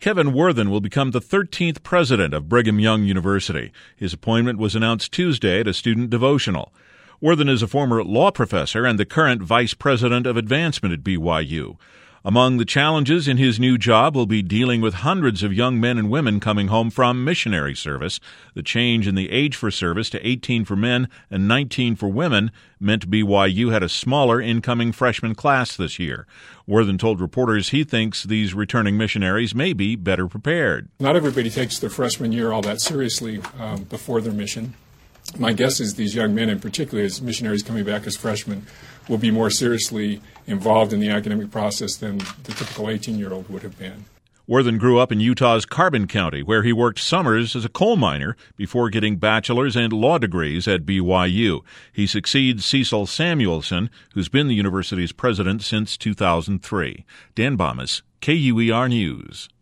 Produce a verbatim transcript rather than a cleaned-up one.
Kevin Worthen will become the thirteenth president of Brigham Young University. His appointment was announced Tuesday at a student devotional. Worthen is a former law professor and the current vice president of advancement at B Y U. Among the challenges in his new job will be dealing with hundreds of young men and women coming home from missionary service. The change in the age for service to eighteen for men and nineteen for women meant B Y U had a smaller incoming freshman class this year. Worthen told reporters he thinks these returning missionaries may be better prepared. Not everybody takes their freshman year all that seriously um, before their mission. My guess is these young men, in particular as missionaries coming back as freshmen, will be more seriously involved in the academic process than the typical eighteen-year-old would have been. Worthen grew up in Utah's Carbon County, where he worked summers as a coal miner before getting bachelor's and law degrees at B Y U. He succeeds Cecil Samuelson, who's been the university's president since two thousand three. Dan Bomas, K U E R News.